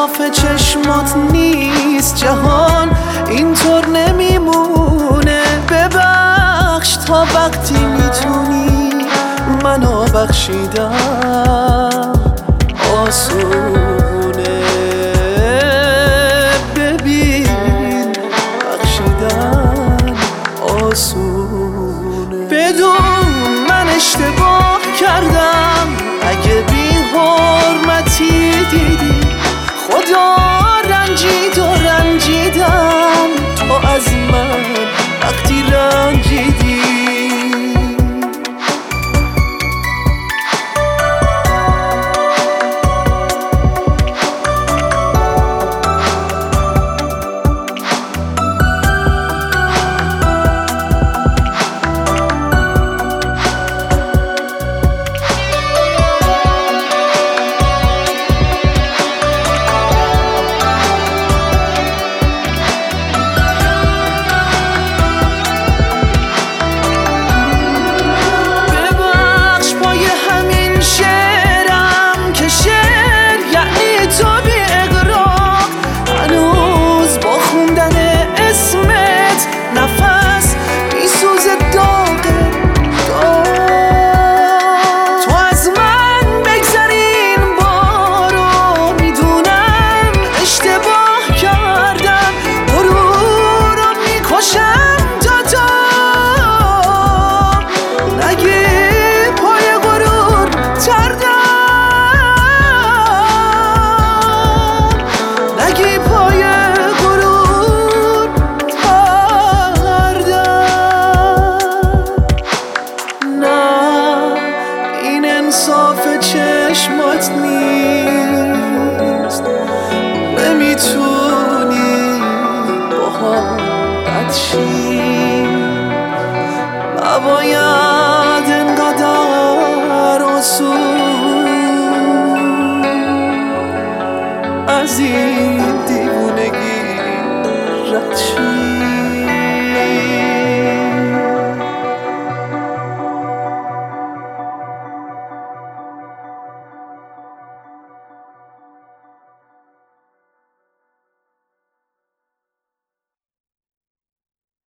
انصاف چشمات نیست، جهان اینطور نمیمونه. ببخش تا وقتی میتونی، منو بخشیدم آسونه. ببین بخشیدن آسونه. بدون من اشتباه کردم، اگه بی حرمتی دیدی خدا رنجید و رنجیدم. تو از من وقتی رنجیدی. انصاف چشمات نیست، نمیتونی با هم بد شی. نباید انقدر آسون از این